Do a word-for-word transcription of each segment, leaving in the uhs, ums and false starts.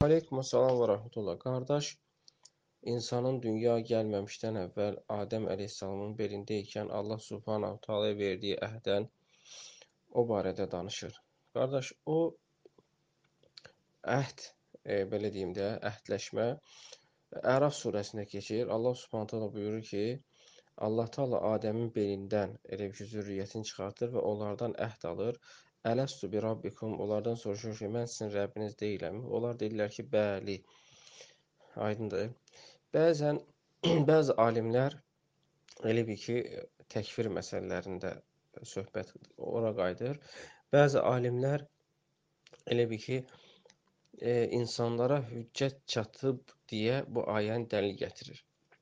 Aleykümselam və rəhmətullah. Qardaş, insanın dünyaya gəlməmişdən əvvəl Adəm əleyhissalamın belində ikən Allah Subhanahu taalaya verdiyi əhdən o barədə danışır. Qardaş, o əhd, e, belə deyim də, əhdləşmə Ərəf surəsində keçir. Allah Subhanahu taala buyurur ki, Allah Taala Adəmin belindən elə bir ki, zürriyyətini çıxardır və onlardan əhd alır. Ələstu bi rabbikum, onlardan soruşur ki, mən sizin Rəbbiniz deyiləmi? Onlar deyirlər ki, bəli. Aydındır. Bəzən bəzi alimlər elə bil ki, təkfir məsələlərində söhbət ora qayıdır. Bəzi alimlər elə bil ki, e, insanlara hüccət çatıb deyə bu ayəni dəlil gətirir.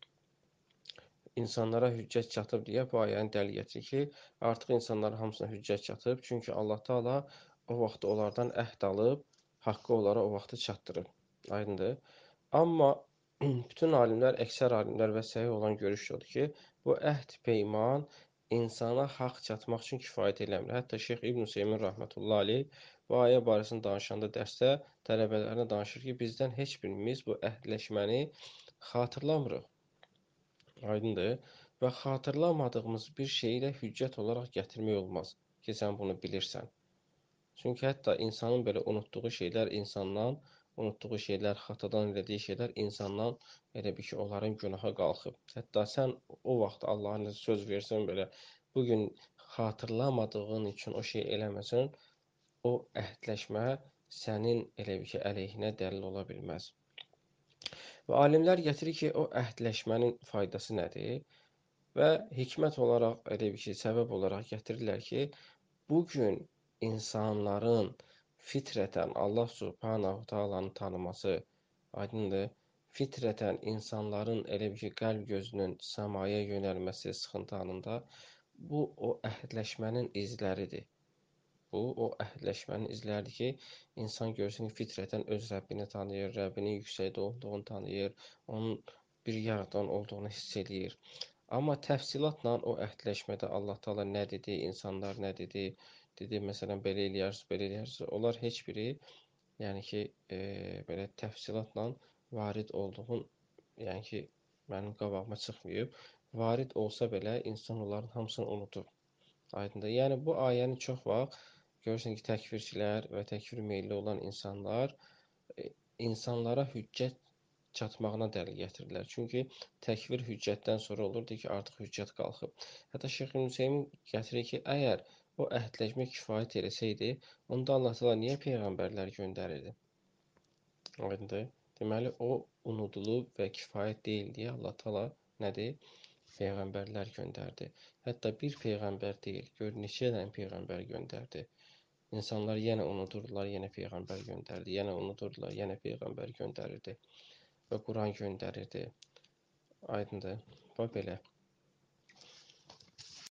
İnsanlara hüccət çatıb deyə bu ayəni dəlil gətirir ki, artıq insanların hamısına hüccət çatıb. Çünki Allah Taala o vaxt onlardan əhd alıb, haqqı onlara o vaxtı çatdırıb. Aydındır. Amma bütün alimlər, əksər alimlər və səhih olan görüş odur ki, bu əhd peyman insana haqq çatmaq üçün kifayət eləmir. Hətta Şeyx İbn Hüseymin rahmetullah aleyh bu ayə barəsində danışanda dərsdə tələbələrinə danışır ki, bizdən heç birimiz bu əhdləşməni xatırlamırıq. Aydındır. Və xatırlamadığımız bir şeyi də hüccət olaraq gətirmək olmaz ki, sən bunu bilirsən. Çünki hətta insanın belə unutduğu şeylər insandan, unutduğu şeylər, xatadan elədiyi şeylər insandan elə bir ki, onların günaha qalxıb. Hətta sən o vaxt Allahın söz versən belə, bugün xatırlamadığın üçün o şey eləməsən, o əhdləşmə sənin elə bir ki, əleyhinə dəlil ola bilməz. Və alimlər gətirir ki, o əhdləşmənin faydası nədir? Və hikmət olaraq, elə bir ki, səbəb olaraq gətirirlər ki, bu gün insanların fitrətən Allah Subhanahu taalanı tanıması, aydındır, fitrətən insanların elə bir ki, qəlb gözünün səmaya yönəlməsi sıxıntı anında, bu o əhdləşmənin izləridir. Bu, o əhdləşmənin izləridir ki, insan görsün ki, fitrətən öz Rəbbini tanıyır, Rəbbinin yüksəkdə olduğunu tanıyır, onun bir yaradan olduğunu hiss eləyir. Amma təfsilatla o əhdləşmədə Allah Taala nə dedi, insanlar nə dedi, dedi, məsələn, belə eləyərsiniz, belə eləyərsiniz. Onlar heç biri, yəni ki, e, belə təfsilatla varid olduğun, yəni ki, mənim qabağıma çıxmayıb. Varid olsa belə insan onların hamısını unutur. Aydındır. Yəni bu ayəni çox vaxt görürsən ki, təkfirçilər və təkfir meyilli olan insanlar e, insanlara hüccət çatmağına dəlil gətirirlər. Çünki təkfir hüccətdən sonra olurdu ki, artıq hüccət qalxıb. Hətta Şeyx Hüseyn gətirir ki, əgər o əhdləşmə kifayət eləsəydi, onda Allah Taala niyə peyğəmbərlər göndərirdi? Aydındır. Deməli, o unudulub və kifayət deyil deyə Allah Taala nədir? Peyğəmbərlər göndərdi. Hətta bir peyğəmbər deyil, gör neçə dənə peyğəmbər göndərdi. İnsanlar yenə unuturdular, yenə peyğəmbər göndərdi. Yenə unuturdular, yenə peyğəmbər göndərirdi. Və Quran göndərirdi. Aydındır. Və belə.